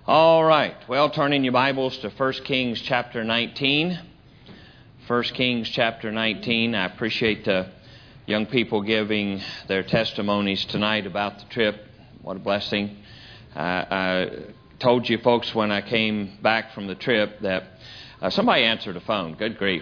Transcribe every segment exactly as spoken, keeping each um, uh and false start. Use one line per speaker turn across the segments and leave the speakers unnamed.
All right. Well, turn in your Bibles to First Kings chapter nineteen. First Kings chapter nineteen. I appreciate the young people giving their testimonies tonight about the trip. What a blessing. Uh, I told you folks when I came back from the trip that uh, somebody answered the phone. Good grief.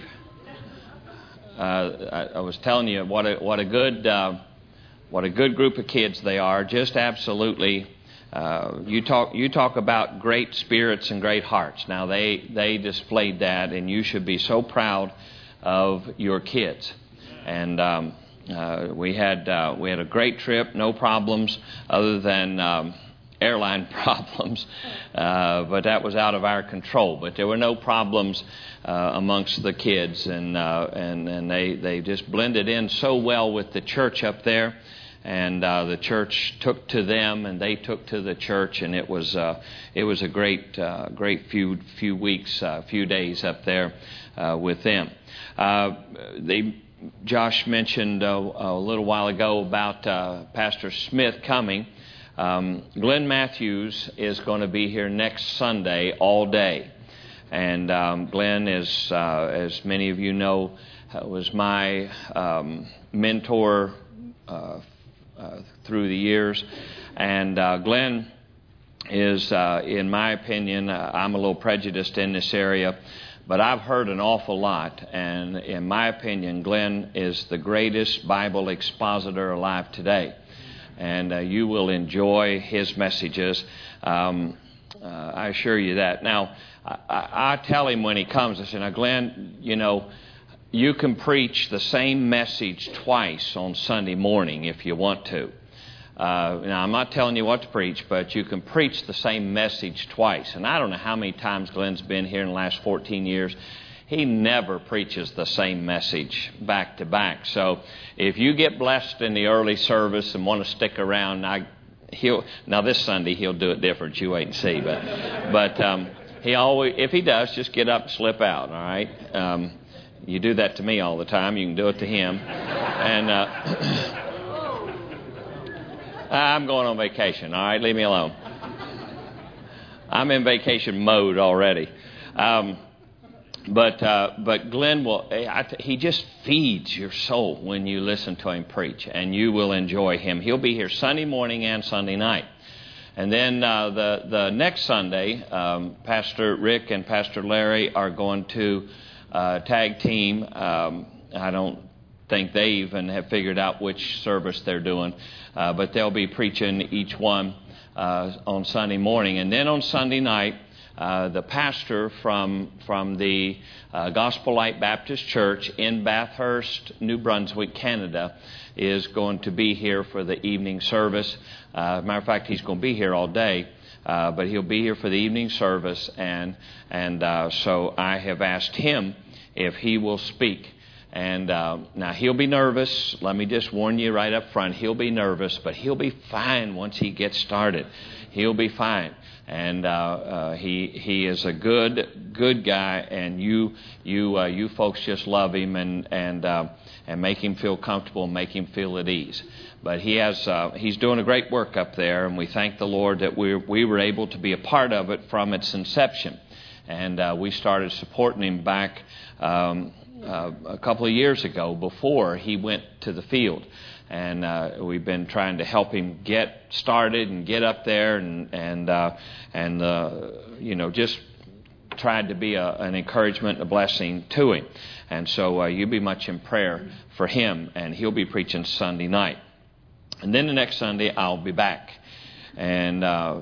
Uh, I, I was telling you what a what a good uh, what a good group of kids they are. Just absolutely. Uh, you talk you talk about great spirits and great hearts. Now they they displayed that, and you should be so proud of your kids. And um, uh, we had uh, we had a great trip, no problems other than um, airline problems, uh, but that was out of our control. But there were no problems uh, amongst the kids, and uh, and and they they just blended in so well with the church up there. And uh, the church took to them, and they took to the church, and it was uh, it was a great uh, great few few weeks, uh, few days up there uh, with them. Uh, they Josh mentioned uh, a little while ago about uh, Pastor Smith coming. Um, Glenn Matthews is going to be here next Sunday all day, and um, Glenn is, uh, as many of you know, was my um, mentor. Uh, Uh, through the years, and uh, Glenn is, uh, in my opinion, uh, I'm a little prejudiced in this area, but I've heard an awful lot, and in my opinion, Glenn is the greatest Bible expositor alive today, and uh, you will enjoy his messages. Um, uh, I assure you that. Now, I, I, I tell him when he comes, I say, now, Glenn, you know, you can preach the same message twice on Sunday morning if you want to. Uh, now, I'm not telling you what to preach, but you can preach the same message twice. And I don't know how many times Glenn's been here in the last fourteen years. He never preaches the same message back to back. So if you get blessed in the early service and want to stick around, I, he'll now this Sunday he'll do it different. You wait and see. But but um, he always, if he does, just get up and slip out. All right. Um, You do that to me all the time. You can do it to him. And uh, I'm going on vacation. All right, leave me alone. I'm in vacation mode already. Um, but uh, but Glenn will. I th- he just feeds your soul when you listen to him preach, and you will enjoy him. He'll be here Sunday morning and Sunday night. And then uh, the the next Sunday, um, Pastor Rick and Pastor Larry are going to. Uh, tag team. Um, I don't think they even have figured out which service they're doing, uh, but they'll be preaching each one uh, on Sunday morning. And then on Sunday night, uh, the pastor from from the uh, Gospel Light Baptist Church in Bathurst, New Brunswick, Canada, is going to be here for the evening service. Uh, matter of fact, he's going to be here all day. Uh, but he'll be here for the evening service, and and uh, so I have asked him if he will speak. And uh, now he'll be nervous. Let me just warn you right up front. He'll be nervous, but he'll be fine once he gets started. He'll be fine, and uh, uh, he he is a good good guy, and you you uh, you folks just love him and and uh, and make him feel comfortable, make him feel at ease. But he has uh, he's doing a great work up there, and we thank the Lord that we we were able to be a part of it from its inception, and uh, we started supporting him back um, uh, a couple of years ago before he went to the field, and uh, we've been trying to help him get started and get up there, and and uh, and uh, you know just tried to be a, an encouragement, a blessing to him, and so uh, you be much in prayer for him, and he'll be preaching Sunday night. And then the next Sunday I'll be back, and uh,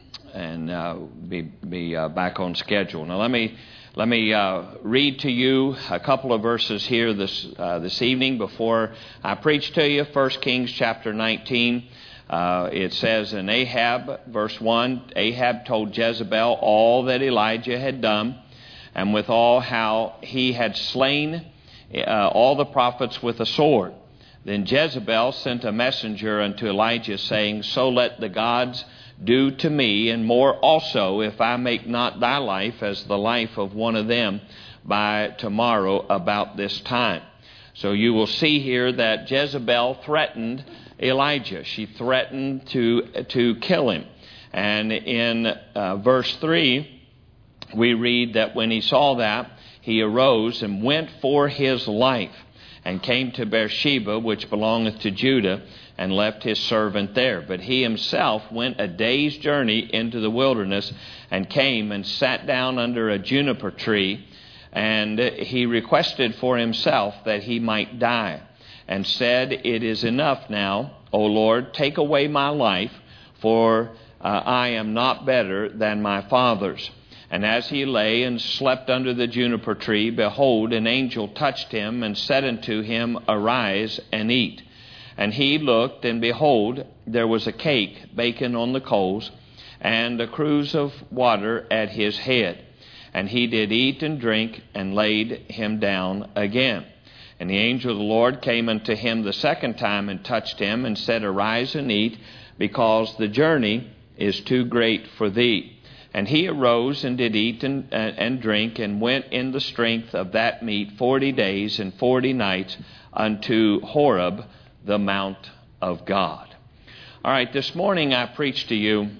and uh, be be uh, back on schedule. Now let me let me uh, read to you a couple of verses here this uh, this evening before I preach to you. First Kings chapter nineteen. Uh, it says in Ahab, verse one, Ahab told Jezebel all that Elijah had done, and withal how he had slain uh, all the prophets with a sword. Then Jezebel sent a messenger unto Elijah, saying, So let the gods do to me, and more also, if I make not thy life as the life of one of them by tomorrow about this time. So you will see here that Jezebel threatened Elijah. She threatened to to kill him. And in uh, verse three, we read that when he saw that, he arose and went for his life, and came to Beersheba, which belongeth to Judah, and left his servant there. But he himself went a day's journey into the wilderness, and came and sat down under a juniper tree, and he requested for himself that he might die, and said, It is enough now, O Lord, take away my life, for uh, I am not better than my fathers. And as he lay and slept under the juniper tree, behold, an angel touched him, and said unto him, Arise and eat. And he looked, and behold, there was a cake baken on the coals, and a cruse of water at his head. And he did eat and drink, and laid him down again. And the angel of the Lord came unto him the second time, and touched him, and said, Arise and eat, because the journey is too great for thee. And he arose and did eat and, uh, and drink, and went in the strength of that meat forty days and forty nights unto Horeb, the mount of God. All right, this morning I preached to you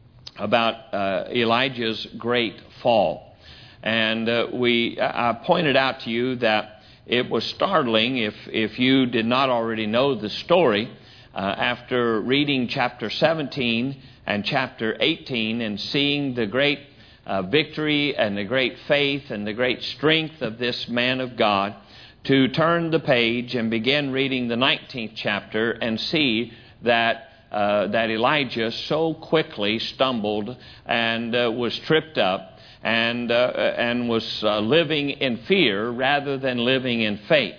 about uh, Elijah's great fall. And uh, we I pointed out to you that it was startling, if, if you did not already know the story, uh, after reading chapter seventeen and chapter eighteen, and seeing the great uh, victory and the great faith and the great strength of this man of God, to turn the page and begin reading the nineteenth chapter and see that uh, that Elijah so quickly stumbled and uh, was tripped up and uh, and was uh, living in fear rather than living in faith.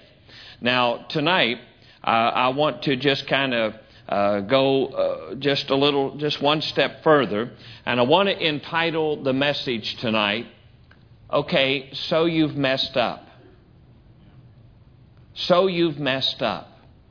Now tonight uh, I want to just kind of Uh, go uh, just a little, just one step further. And I want to entitle the message tonight, Okay, so you've messed up. So you've messed up.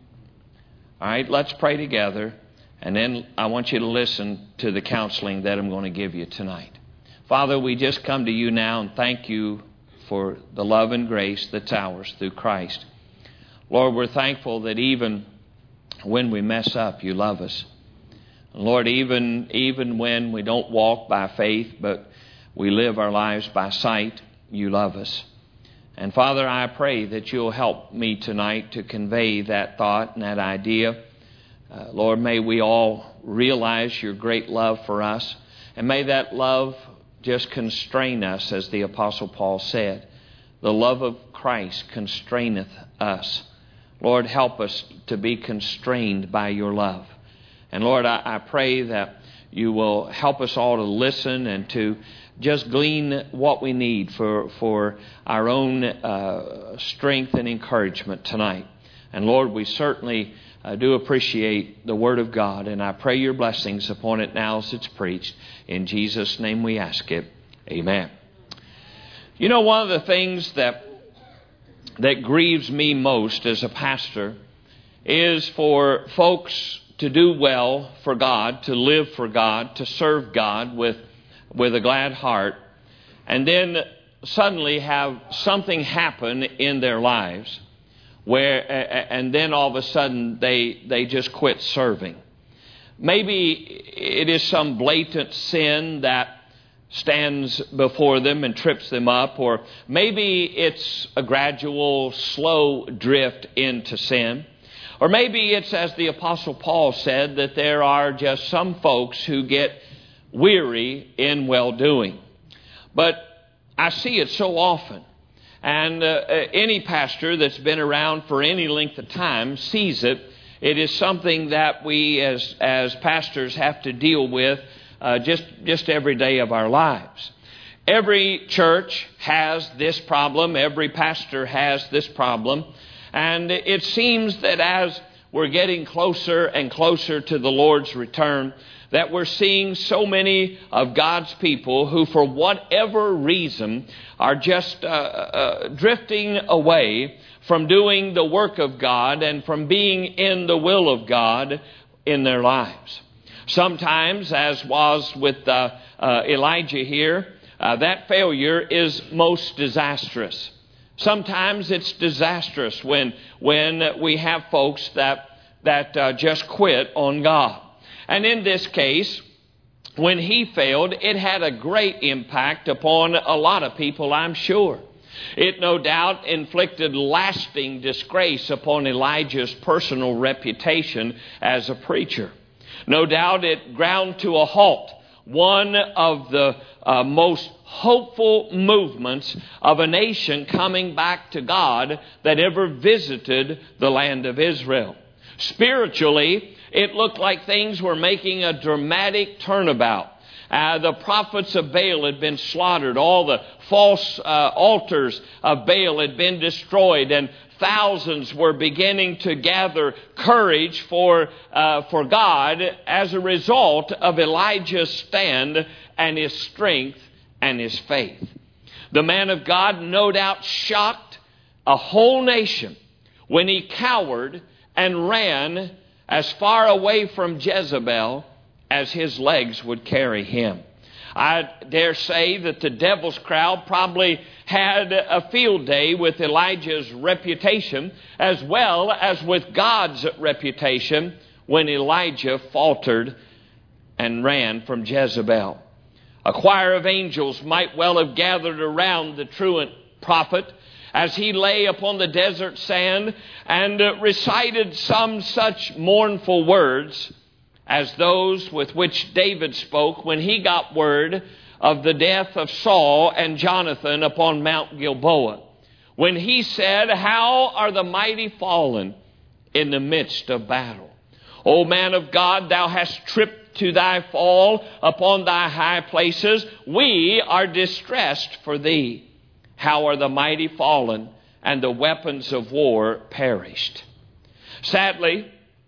All right, let's pray together. And then I want you to listen to the counseling that I'm going to give you tonight. Father, we just come to you now and thank you for the love and grace that's ours through Christ. Lord, we're thankful that even when we mess up, you love us. Lord, even, even when we don't walk by faith, but we live our lives by sight, you love us. And Father, I pray that you'll help me tonight to convey that thought and that idea. Uh, Lord, may we all realize your great love for us. And may that love just constrain us, as the Apostle Paul said. The love of Christ constraineth us. Lord, help us to be constrained by your love. And Lord, I, I pray that you will help us all to listen and to just glean what we need for, for our own uh, strength and encouragement tonight. And Lord, we certainly uh, do appreciate the Word of God, and I pray your blessings upon it now as it's preached. In Jesus' name we ask it. Amen. You know, one of the things that that grieves me most as a pastor is for folks to do well for God, to live for God, to serve God with, with a glad heart, and then suddenly have something happen in their lives where, and then all of a sudden they, they just quit serving. Maybe it is some blatant sin that stands before them and trips them up, or maybe it's a gradual, slow drift into sin. Or maybe it's, as the Apostle Paul said, that there are just some folks who get weary in well-doing. But I see it so often. And uh, any pastor that's been around for any length of time sees it. It is something that we as, as pastors have to deal with Uh, just, just every day of our lives. Every church has this problem. Every pastor has this problem. And it seems that as we're getting closer and closer to the Lord's return, that we're seeing so many of God's people who, for whatever reason, are just uh, uh, drifting away from doing the work of God and from being in the will of God in their lives. Sometimes, as was with uh, uh, Elijah here, uh, that failure is most disastrous. Sometimes it's disastrous when when we have folks that that uh, just quit on God. And in this case, when he failed, it had a great impact upon a lot of people, I'm sure. It no doubt inflicted lasting disgrace upon Elijah's personal reputation as a preacher. No doubt it ground to a halt one of the uh, most hopeful movements of a nation coming back to God that ever visited the land of Israel. Spiritually, it looked like things were making a dramatic turnabout. Uh, the prophets of Baal had been slaughtered. All the false uh, altars of Baal had been destroyed, and thousands were beginning to gather courage for uh, for God as a result of Elijah's stand and his strength and his faith. The man of God no doubt shocked a whole nation when he cowered and ran as far away from Jezebel as his legs would carry him. I dare say that the devil's crowd probably had a field day with Elijah's reputation as well as with God's reputation when Elijah faltered and ran from Jezebel. A choir of angels might well have gathered around the truant prophet as he lay upon the desert sand and recited some such mournful words as those with which David spoke when he got word of the death of Saul and Jonathan upon Mount Gilboa. When he said, "How are the mighty fallen in the midst of battle? O man of God, thou hast tripped to thy fall upon thy high places. We are distressed for thee. How are the mighty fallen, and the weapons of war perished?" Sadly,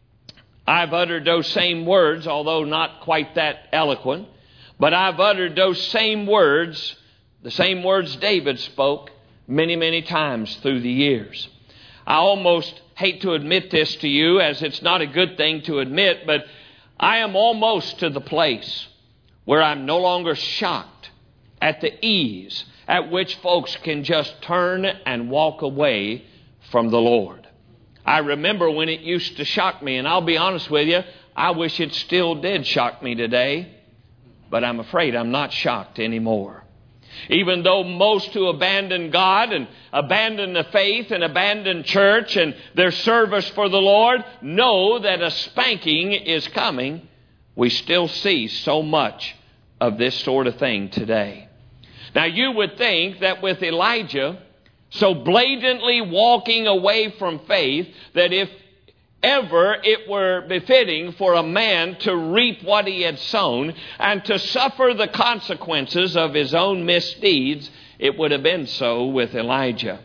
I've uttered those same words, although not quite that eloquent, but I've uttered those same words, the same words David spoke many, many times through the years. I almost hate to admit this to you, as it's not a good thing to admit, but I am almost to the place where I'm no longer shocked at the ease at which folks can just turn and walk away from the Lord. I remember when it used to shock me, and I'll be honest with you, I wish it still did shock me today, but I'm afraid I'm not shocked anymore. Even though most who abandon God and abandon the faith and abandon church and their service for the Lord know that a spanking is coming, we still see so much of this sort of thing today. Now, you would think that with Elijah so blatantly walking away from faith, that if ever it were befitting for a man to reap what he had sown and to suffer the consequences of his own misdeeds, it would have been so with Elijah.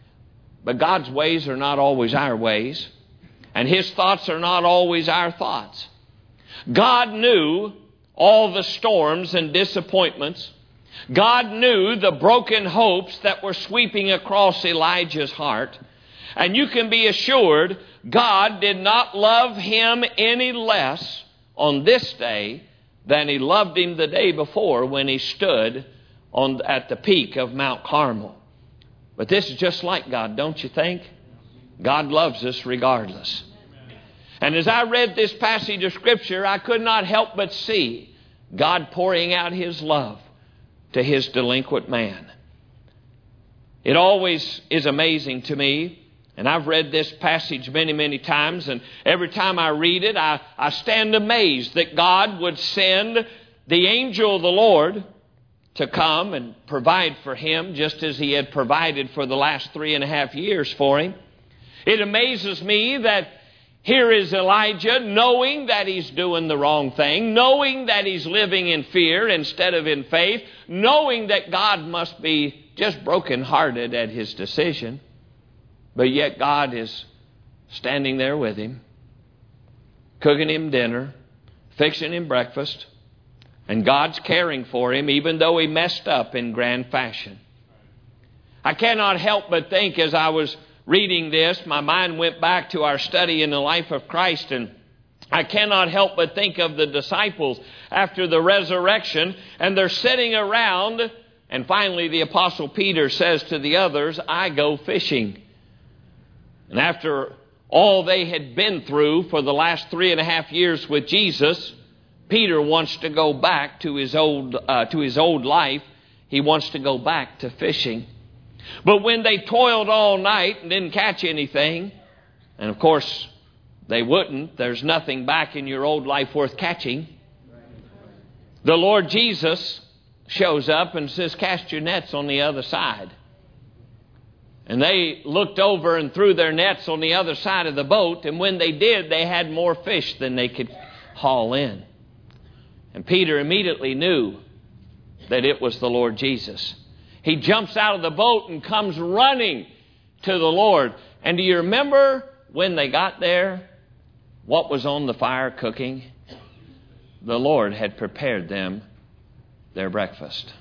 But God's ways are not always our ways, and His thoughts are not always our thoughts. God knew all the storms and disappointments. God knew the broken hopes that were sweeping across Elijah's heart. And you can be assured God did not love him any less on this day than He loved him the day before when he stood on at the peak of Mount Carmel. But this is just like God, don't you think? God loves us regardless. And as I read this passage of Scripture, I could not help but see God pouring out His love to His delinquent man. It always is amazing to me, and I've read this passage many, many times, and every time I read it, I, I stand amazed that God would send the angel of the Lord to come and provide for him, just as He had provided for the last three and a half years for him. It amazes me that here is Elijah, knowing that he's doing the wrong thing, knowing that he's living in fear instead of in faith, knowing that God must be just brokenhearted at his decision. But yet God is standing there with him, cooking him dinner, fixing him breakfast, and God's caring for him even though he messed up in grand fashion. I cannot help but think, as I was reading this, my mind went back to our study in the life of Christ, and I cannot help but think of the disciples after the resurrection, and they're sitting around, and finally the Apostle Peter says to the others, "I go fishing." And after all they had been through for the last three and a half years with Jesus, Peter wants to go back to his old uh, to his old life. He wants to go back to fishing. But when they toiled all night and didn't catch anything, and of course they wouldn't, there's nothing back in your old life worth catching, the Lord Jesus shows up and says, cast your nets on the other side. And they looked over and threw their nets on the other side of the boat, and when they did, they had more fish than they could haul in. And Peter immediately knew that it was the Lord Jesus. He jumps out of the boat and comes running to the Lord. And do you remember when they got there, what was on the fire cooking? The Lord had prepared them their breakfast.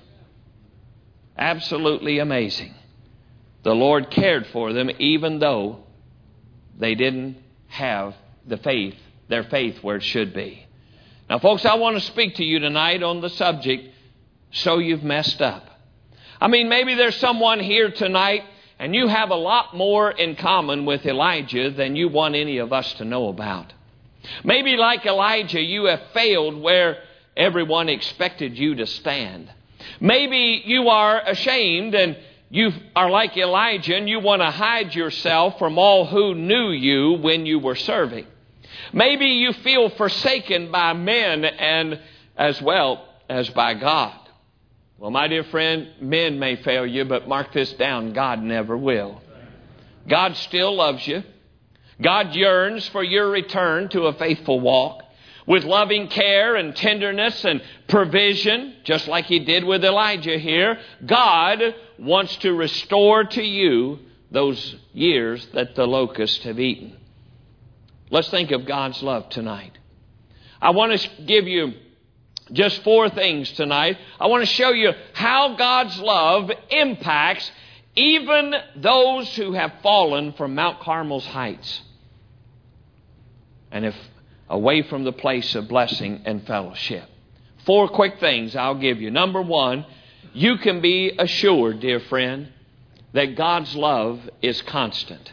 Absolutely amazing. The Lord cared for them even though they didn't have the faith, their faith where it should be. Now, folks, I want to speak to you tonight on the subject, so you've messed up. I mean, maybe there's someone here tonight and you have a lot more in common with Elijah than you want any of us to know about. Maybe like Elijah, you have failed where everyone expected you to stand. Maybe you are ashamed and you are like Elijah and you want to hide yourself from all who knew you when you were serving. Maybe you feel forsaken by men and as well as by God. Well, my dear friend, men may fail you, but mark this down, God never will. God still loves you. God yearns for your return to a faithful walk with loving care and tenderness and provision, just like He did with Elijah here. God wants to restore to you those years that the locusts have eaten. Let's think of God's love tonight. I want to give you just four things tonight. I want to show you how God's love impacts even those who have fallen from Mount Carmel's heights and if away from the place of blessing and fellowship. Four quick things I'll give you. Number one, you can be assured, dear friend, that God's love is constant.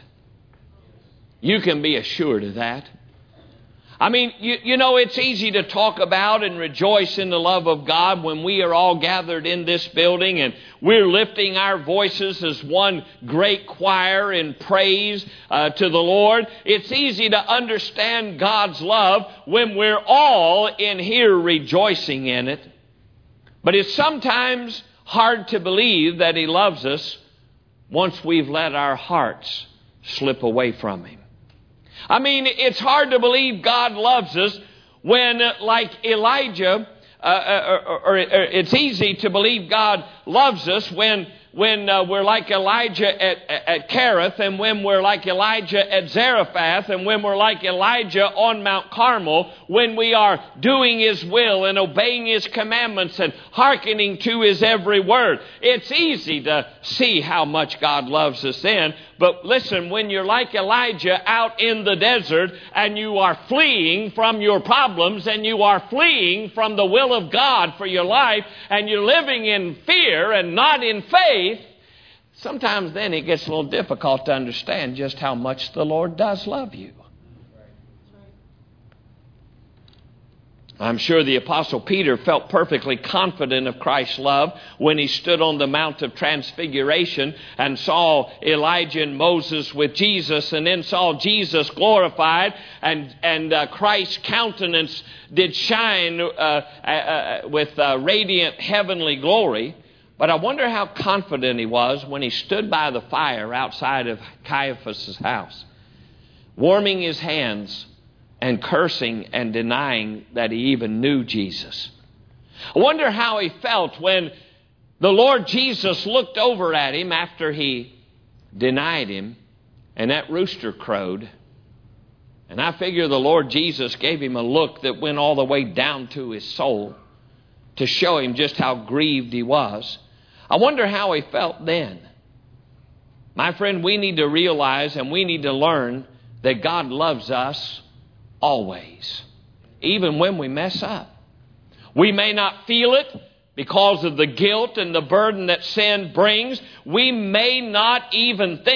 You can be assured of that. I mean, you, you know, it's easy to talk about and rejoice in the love of God when we are all gathered in this building and we're lifting our voices as one great choir in praise uh, to the Lord. It's easy to understand God's love when we're all in here rejoicing in it. But it's sometimes hard to believe that He loves us once we've let our hearts slip away from Him. I mean, it's hard to believe God loves us when, like Elijah, uh, or, or, or it's easy to believe God loves us when when uh, we're like Elijah at, at Kerith, and when we're like Elijah at Zarephath, and when we're like Elijah on Mount Carmel, when we are doing His will and obeying His commandments and hearkening to His every word. It's easy to see how much God loves us then. But listen, when you're like Elijah out in the desert and you are fleeing from your problems and you are fleeing from the will of God for your life and you're living in fear and not in faith, sometimes then it gets a little difficult to understand just how much the Lord does love you. I'm sure the Apostle Peter felt perfectly confident of Christ's love when he stood on the Mount of Transfiguration and saw Elijah and Moses with Jesus, and then saw Jesus glorified, and, and uh, Christ's countenance did shine uh, uh, with uh, radiant heavenly glory. But I wonder how confident he was when he stood by the fire outside of Caiaphas' house, warming his hands and cursing and denying that he even knew Jesus. I wonder how he felt when the Lord Jesus looked over at him after he denied Him and that rooster crowed. And I figure the Lord Jesus gave him a look that went all the way down to his soul to show him just how grieved he was. I wonder how he felt then. My friend, we need to realize and we need to learn that God loves us always, even when we mess up. We may not feel it because of the guilt and the burden that sin brings. We may not even think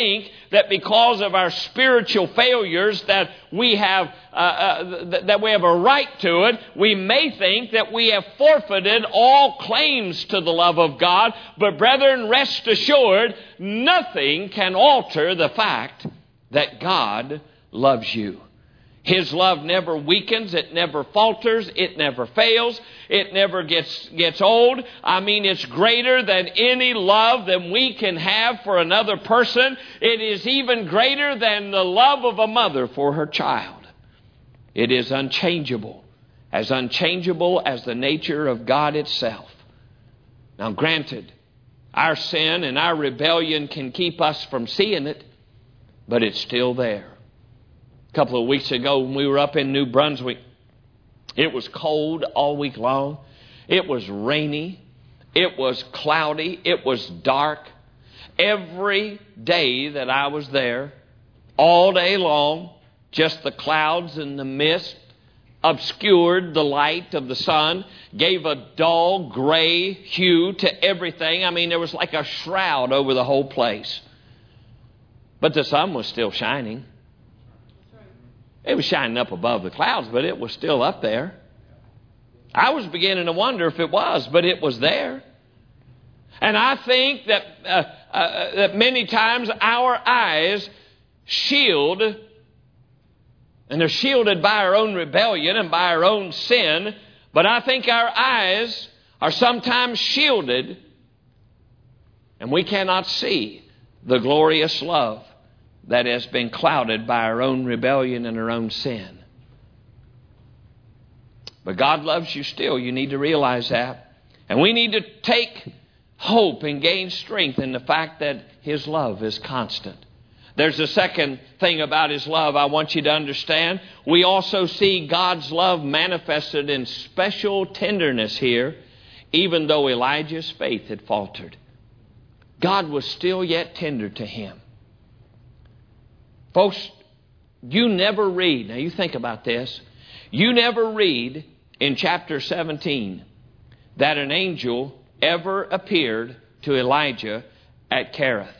that because of our spiritual failures that we have uh, uh, th- that we have a right to it. We may think that we have forfeited all claims to the love of God. But brethren, rest assured, nothing can alter the fact that God loves you. His love never weakens. It never falters. It never fails. It never gets, gets old. I mean, it's greater than any love that we can have for another person. It is even greater than the love of a mother for her child. It is unchangeable, as unchangeable as the nature of God itself. Now, granted, our sin and our rebellion can keep us from seeing it, but it's still there. A couple of weeks ago when we were up in New Brunswick, it was cold all week long. It was rainy. It was cloudy. It was dark. Every day that I was there, all day long, just the clouds and the mist obscured the light of the sun, gave a dull gray hue to everything. I mean, there was like a shroud over the whole place. But the sun was still shining. It was shining up above the clouds, but it was still up there. I was beginning to wonder if it was, but it was there. And I think that uh, uh, that many times our eyes shield, and they're shielded by our own rebellion and by our own sin, but I think our eyes are sometimes shielded, and we cannot see the glorious love that has been clouded by our own rebellion and our own sin. But God loves you still. You need to realize that. And we need to take hope and gain strength in the fact that His love is constant. There's a second thing about His love I want you to understand. We also see God's love manifested in special tenderness here, even though Elijah's faith had faltered. God was still yet tender to him. Folks, you never read, now you think about this, you never read in chapter seventeen that an angel ever appeared to Elijah at Kerith.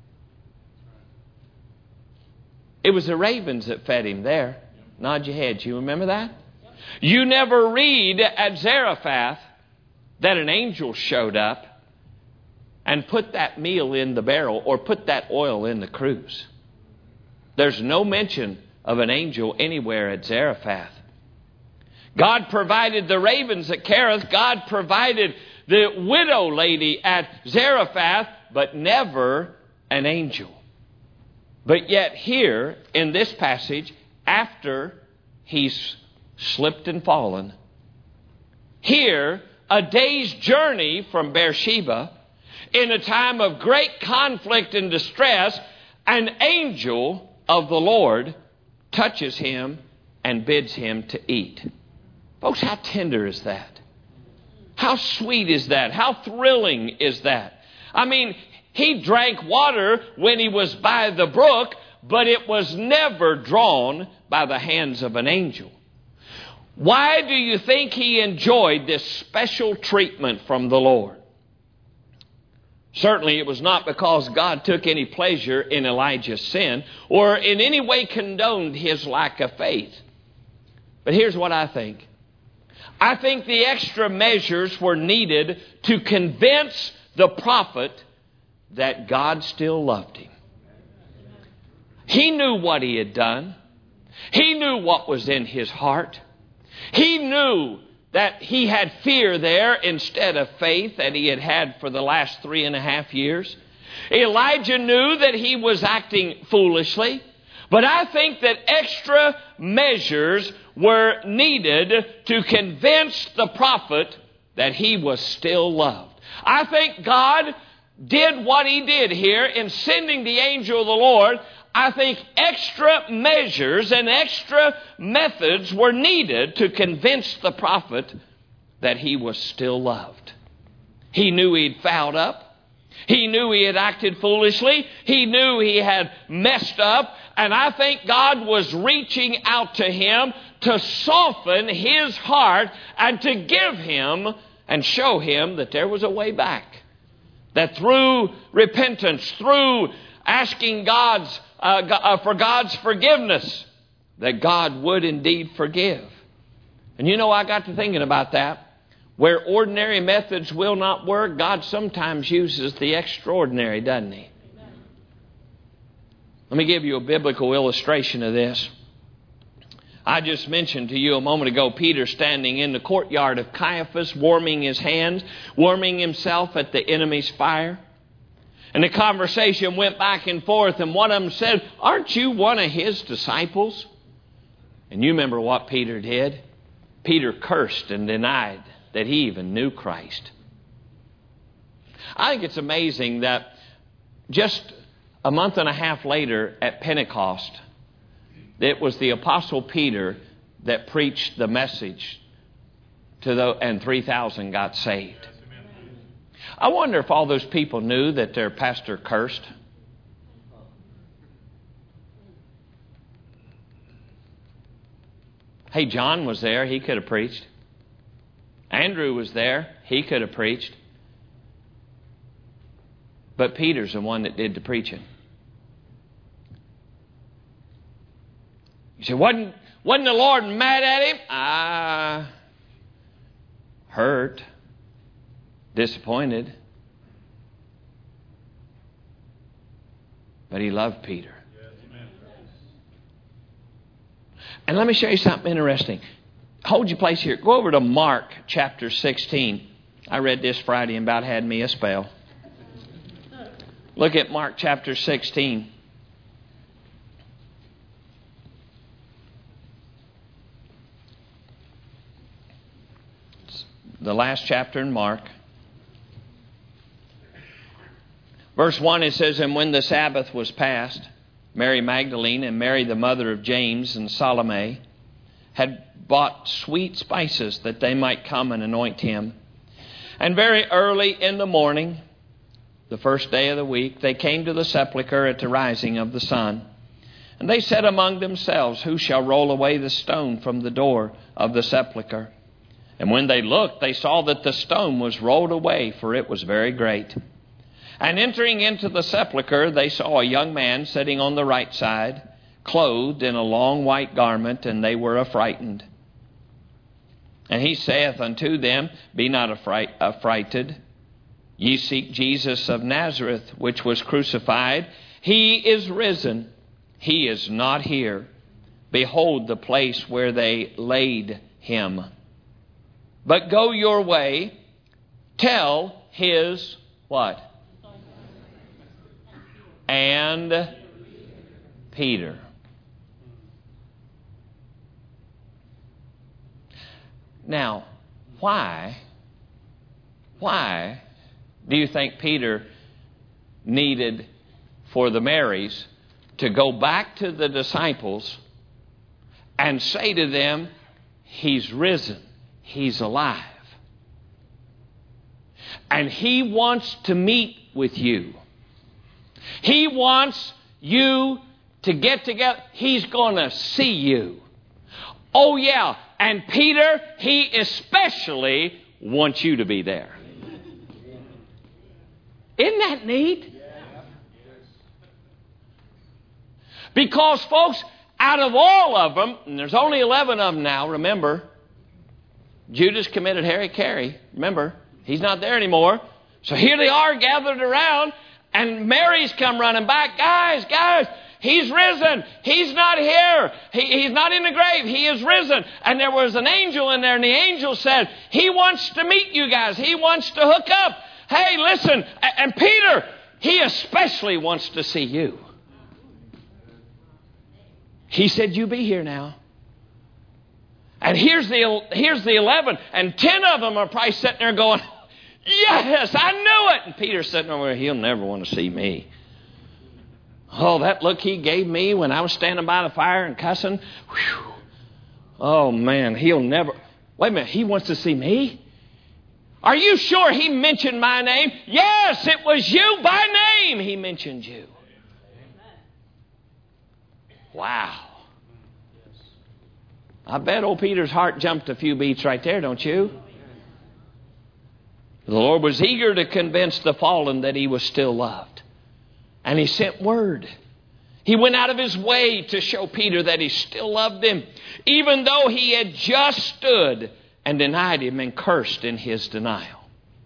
It was the ravens that fed him there. Nod your heads. You remember that? You never read at Zarephath that an angel showed up and put that meal in the barrel or put that oil in the cruse. There's no mention of an angel anywhere at Zarephath. God provided the ravens at Kerith. God provided the widow lady at Zarephath, but never an angel. But yet here in this passage, after he's slipped and fallen, here, a day's journey from Beersheba, in a time of great conflict and distress, an angel of the Lord touches him and bids him to eat. Folks, how tender is that? How sweet is that? How thrilling is that? I mean, he drank water when he was by the brook, but it was never drawn by the hands of an angel. Why do you think he enjoyed this special treatment from the Lord? Certainly it was not because God took any pleasure in Elijah's sin or in any way condoned his lack of faith. But here's what I think. I think the extra measures were needed to convince the prophet that God still loved him. He knew what he had done. He knew what was in his heart. He knew that he had fear there instead of faith that he had had for the last three and a half years. Elijah knew that he was acting foolishly. But I think that extra measures were needed to convince the prophet that he was still loved. I think God did what he did here in sending the angel of the Lord. I think extra measures and extra methods were needed to convince the prophet that he was still loved. He knew he'd fouled up. He knew he had acted foolishly. He knew he had messed up. And I think God was reaching out to him to soften his heart and to give him and show him that there was a way back. That through repentance, through asking God's, uh, uh, for God's forgiveness, that God would indeed forgive. And you know, I got to thinking about that. Where ordinary methods will not work, God sometimes uses the extraordinary, doesn't He? Let me give you a biblical illustration of this. I just mentioned to you a moment ago Peter standing in the courtyard of Caiaphas, warming his hands, warming himself at the enemy's fire. And the conversation went back and forth, and one of them said, "Aren't you one of His disciples?" And you remember what Peter did? Peter cursed and denied that he even knew Christ. I think it's amazing that just a month and a half later at Pentecost, it was the Apostle Peter that preached the message to the, and three thousand got saved. I wonder if all those people knew that their pastor cursed. Hey, John was there. He could have preached. Andrew was there. He could have preached. But Peter's the one that did the preaching. You say, wasn't, wasn't the Lord mad at him? Ah, hurt, disappointed. But He loved Peter. And let me show you something interesting. Hold your place here. Go over to Mark chapter sixteen. I read this Friday and about had me a spell. Look at Mark chapter sixteen. It's the last chapter in Mark. Verse one, it says, "And when the Sabbath was past, Mary Magdalene and Mary the mother of James and Salome had bought sweet spices that they might come and anoint Him. And very early in the morning, the first day of the week, they came to the sepulchre at the rising of the sun. And they said among themselves, Who shall roll away the stone from the door of the sepulchre? And when they looked, they saw that the stone was rolled away, for it was very great. And entering into the sepulchre, they saw a young man sitting on the right side, clothed in a long white garment, and they were affrighted. And He saith unto them, Be not affright, affrighted. Ye seek Jesus of Nazareth, which was crucified. He is risen. He is not here. Behold the place where they laid Him. But go your way, tell His," what? "And Peter." Now, why, why do you think Peter needed for the Marys to go back to the disciples and say to them, He's risen, He's alive, and He wants to meet with you? He wants you to get together. He's going to see you. Oh, yeah. And Peter, He especially wants you to be there. Isn't that neat? Because, folks, out of all of them, and there's only eleven of them now, remember, Judas committed Harry-Carry. Remember, he's not there anymore. So here they are gathered around. And Mary's come running back. Guys, guys, He's risen. He's not here. He, he's not in the grave. He is risen. And there was an angel in there, and the angel said, He wants to meet you guys. He wants to hook up. Hey, listen. And Peter, He especially wants to see you. He said, You be here now. And here's the, here's the eleven. And ten of them are probably sitting there going, Yes, I knew it. And Peter's sitting over there, He'll never want to see me. Oh, that look he gave me when I was standing by the fire and cussing. Whew. Oh, man, he'll never. Wait a minute, He wants to see me? Are you sure He mentioned my name? Yes, it was you by name. He mentioned you. Wow. I bet old Peter's heart jumped a few beats right there, don't you? The Lord was eager to convince the fallen that He was still loved. And he sent word. He went out of his way to show Peter that he still loved him, even though he had just stood and denied him and cursed in his denial.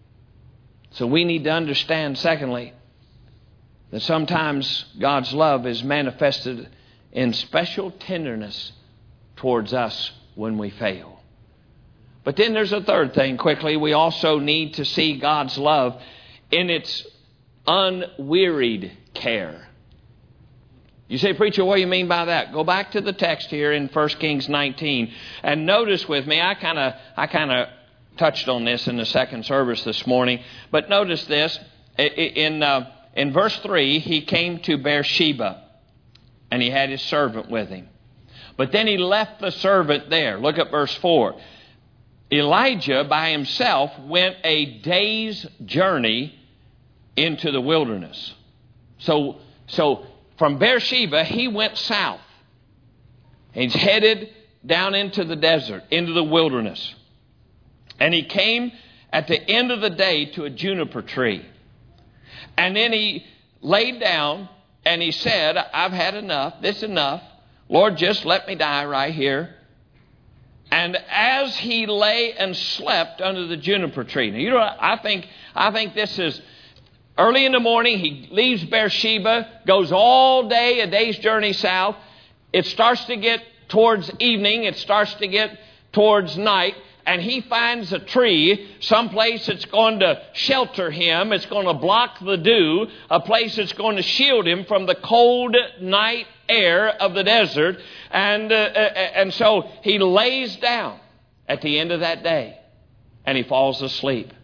So we need to understand, secondly, that sometimes God's love is manifested in special tenderness towards us when we fail. But then there's a third thing, quickly. We also need to see God's love in its unwearied care. You say, preacher, what do you mean by that? Go back to the text here in First Kings nineteen and notice with me, I kind of I kind of touched on this in the second service this morning, but notice this. In, uh, in verse three, he came to Beersheba and he had his servant with him. But then he left the servant there. Look at verse four. Elijah by himself went a day's journey into the wilderness. So, so from Beersheba, he went south. He's headed down into the desert, into the wilderness. And he came at the end of the day to a juniper tree. And then he laid down and he said, I've had enough. This is enough. Lord, just let me die right here. And as he lay and slept under the juniper tree. Now, you know, I think, I think this is early in the morning. He leaves Beersheba, goes all day, a day's journey south. It starts to get towards evening. It starts to get towards night. And he finds a tree, someplace that's going to shelter him. It's going to block the dew, a place that's going to shield him from the cold night air of the desert. And, uh, and so he lays down at the end of that day and he falls asleep.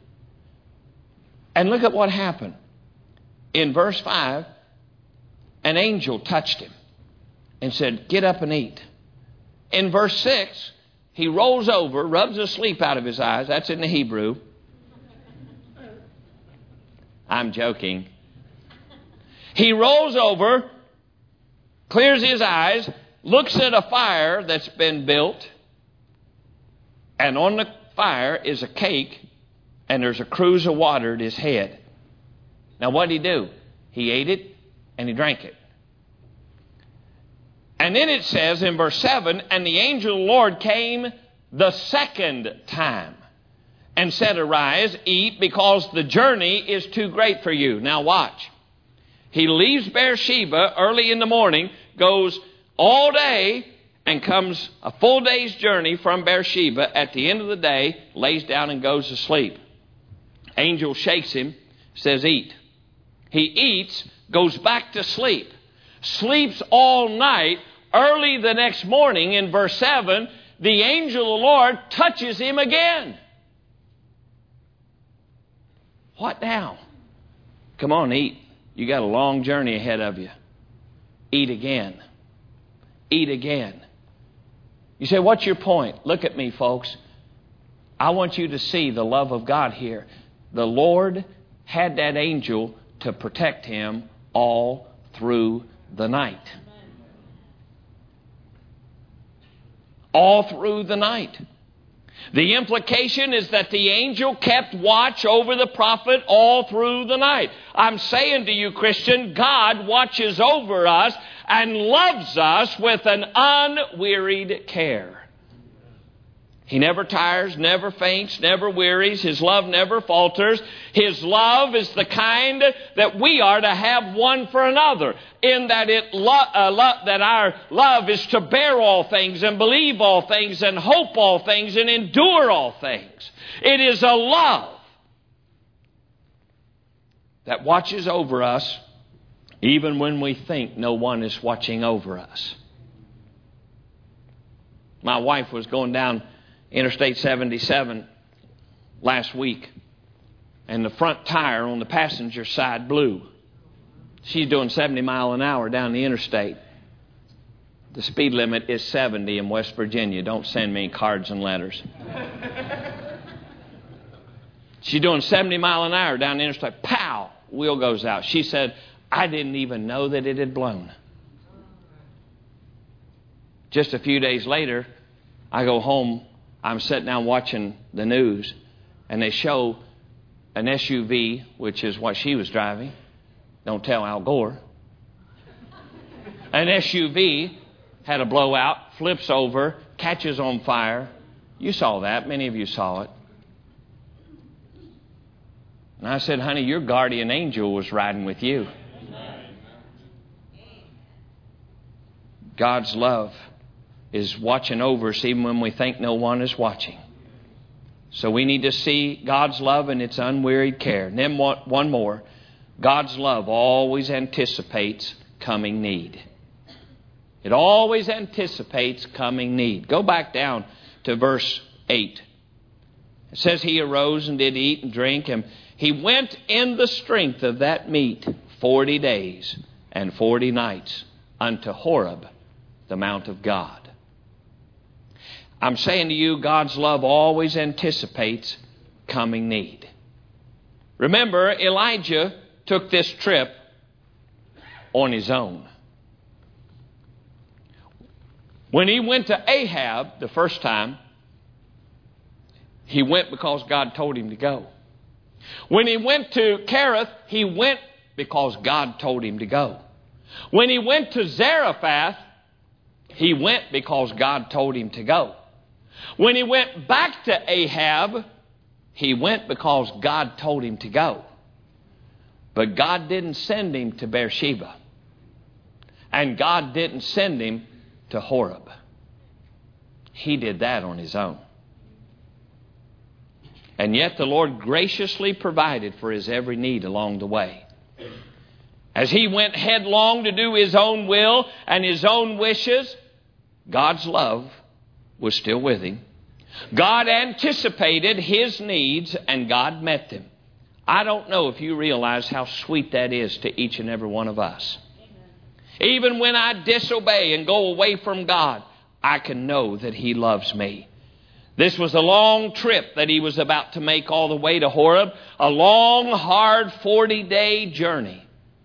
And look at what happened. In verse five, an angel touched him and said, get up and eat. In verse six, he rolls over, rubs the sleep out of his eyes. That's in the Hebrew. I'm joking. He rolls over, clears his eyes, looks at a fire that's been built, and on the fire is a cake, and there's a cruse of water at his head. Now what did he do? He ate it and he drank it. And then it says in verse seven, and the angel of the Lord came the second time and said, arise, eat, because the journey is too great for you. Now watch. He leaves Beersheba early in the morning, goes all day, and comes a full day's journey from Beersheba. At the end of the day, lays down and goes to sleep. Angel shakes him, says, eat. He eats, goes back to sleep. Sleeps all night. Early the next morning, in verse seven, the angel of the Lord touches him again. What now? Come on, eat. You got a long journey ahead of you. Eat again. Eat again. You say, what's your point? Look at me, folks. I want you to see the love of God here. The Lord had that angel to protect him all through the night. All through the night. The implication is that the angel kept watch over the prophet all through the night. I'm saying to you, Christian, God watches over us and loves us with an unwearied care. He never tires, never faints, never wearies. His love never falters. His love is the kind that we are to have one for another, in that it lo- uh, lo- that our love is to bear all things and believe all things and hope all things and endure all things. It is a love that watches over us even when we think no one is watching over us. My wife was going down Interstate seventy-seven last week, and the front tire on the passenger side blew. She's doing seventy miles an hour down the interstate. The speed limit is seventy in West Virginia. Don't send me cards and letters. She's doing seventy miles an hour down the interstate. Pow! Wheel goes out. She said, I didn't even know that it had blown. Just a few days later, I go home. I'm sitting down watching the news, and they show an S U V, which is what she was driving. Don't tell Al Gore. An S U V had a blowout, flips over, catches on fire. You saw that. Many of you saw it. And I said, honey, your guardian angel was riding with you. God's love is watching over us even when we think no one is watching. So we need to see God's love and its unwearied care. And then one more. God's love always anticipates coming need. It always anticipates coming need. Go back down to verse eight. It says, he arose and did eat and drink, and he went in the strength of that meat forty days and forty nights unto Horeb, the mount of God. I'm saying to you, God's love always anticipates coming need. Remember, Elijah took this trip on his own. When he went to Ahab the first time, he went because God told him to go. When he went to Kerith, he went because God told him to go. When he went to Zarephath, he went because God told him to go. When he went back to Ahab, he went because God told him to go. But God didn't send him to Beersheba. And God didn't send him to Horeb. He did that on his own. And yet the Lord graciously provided for his every need along the way. As he went headlong to do his own will and his own wishes, God's love was still with him. God anticipated his needs and God met them. I don't know if you realize how sweet that is to each and every one of us. Even when I disobey and go away from God, I can know that he loves me. This was a long trip that he was about to make all the way to Horeb. A long, hard forty-day journey.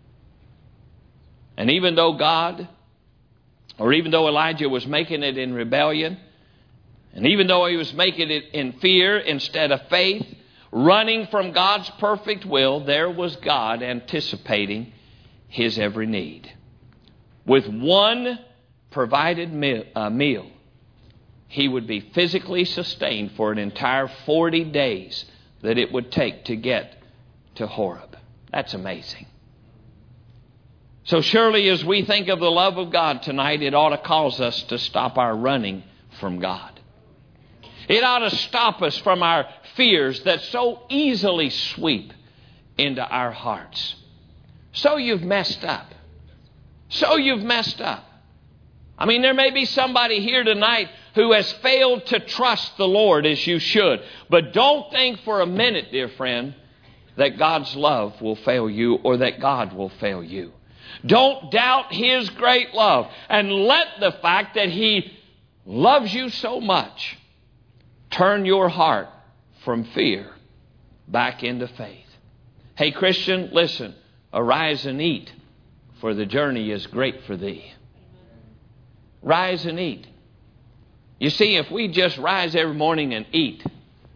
And even though God, or even though Elijah was making it in rebellion, and even though he was making it in fear instead of faith, running from God's perfect will, there was God anticipating his every need. With one provided meal, uh, meal, he would be physically sustained for an entire forty days that it would take to get to Horeb. That's amazing. So surely as we think of the love of God tonight, it ought to cause us to stop our running from God. It ought to stop us from our fears that so easily sweep into our hearts. So you've messed up. So you've messed up. I mean, there may be somebody here tonight who has failed to trust the Lord as you should. But don't think for a minute, dear friend, that God's love will fail you or that God will fail you. Don't doubt his great love. And let the fact that he loves you so much turn your heart from fear back into faith. Hey, Christian, listen. Arise and eat, for the journey is great for thee. Rise and eat. You see, if we just rise every morning and eat,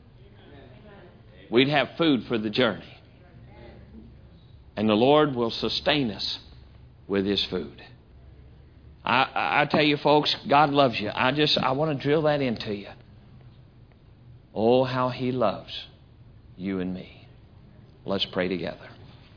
we'd have food for the journey. And the Lord will sustain us with his food. I, I tell you, folks, God loves you. I just, I want to drill that into you. Oh, how he loves you and me. Let's pray together.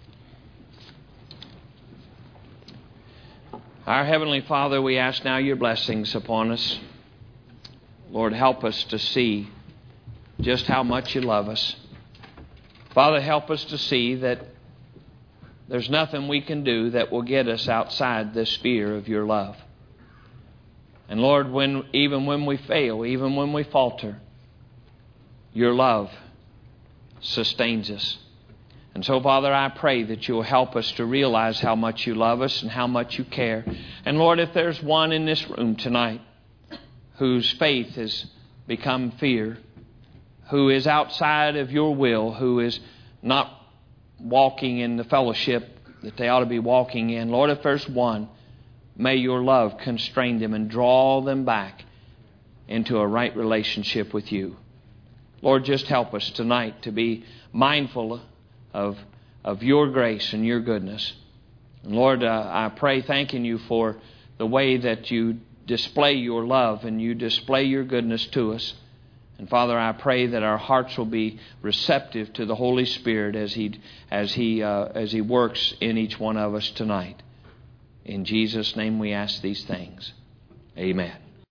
Our Heavenly Father, we ask now your blessings upon us. Lord, help us to see just how much you love us. Father, help us to see that there's nothing we can do that will get us outside the sphere of your love. And Lord, when even when we fail, even when we falter, your love sustains us. And so, Father, I pray that you'll help us to realize how much you love us and how much you care. And Lord, if there's one in this room tonight whose faith has become fear, who is outside of your will, who is not walking in the fellowship that they ought to be walking in, Lord, if there's one, may your love constrain them and draw them back into a right relationship with you. Lord, just help us tonight to be mindful of, of your grace and your goodness. And Lord, uh, I pray thanking you for the way that you display your love and you display your goodness to us. And Father, I pray that our hearts will be receptive to the Holy Spirit as He as He uh, as He works in each one of us tonight. In Jesus' name we ask these things. Amen.